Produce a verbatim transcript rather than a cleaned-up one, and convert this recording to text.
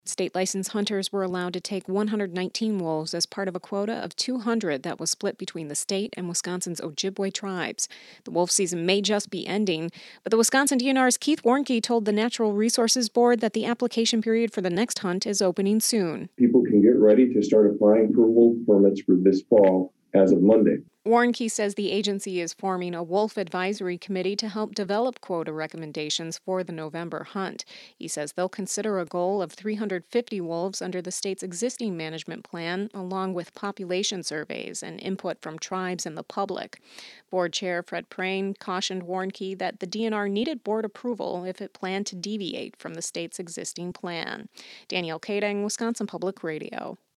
State licensed hunters were allowed to take one hundred nineteen wolves as part of a quota of two hundred that was split between the state and Wisconsin's Ojibwe tribes. The wolf season may just be ending, but the Wisconsin D N R's Keith Warnke told the Natural Resources Board that the application period for the next hunt is opening soon. People can get ready to start applying for wolf permits for this fall as of Monday. Warnke says the agency is forming a wolf advisory committee to help develop quota recommendations for the November hunt. He says they'll consider a goal of three hundred fifty wolves under the state's existing management plan, along with population surveys and input from tribes and the public. Board Chair Fred Prane cautioned Warnke that the D N R needed board approval if it planned to deviate from the state's existing plan. Danielle Kading, Wisconsin Public Radio.